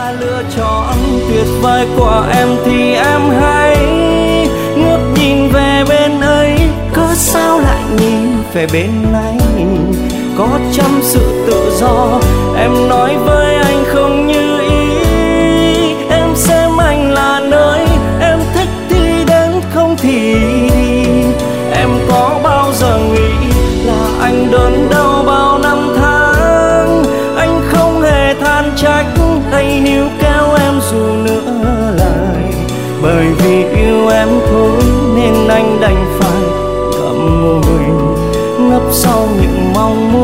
là lựa chọn tuyệt vời của em thì em hãy ngước nhìn về bên ấy, cớ sao lại nhìn về bên này? Có trăm sự tự do em nói với anh không như ý. Em xem anh là nơi em thích thì đến, không thì đi. Em có bao giờ nghĩ là anh đớn đau bao năm tháng? Anh không hề than trách hay níu kéo em dù nữa lời, bởi vì yêu em thôi nên anh đành phải ngậm ngùi ngấp sau những mong muốn.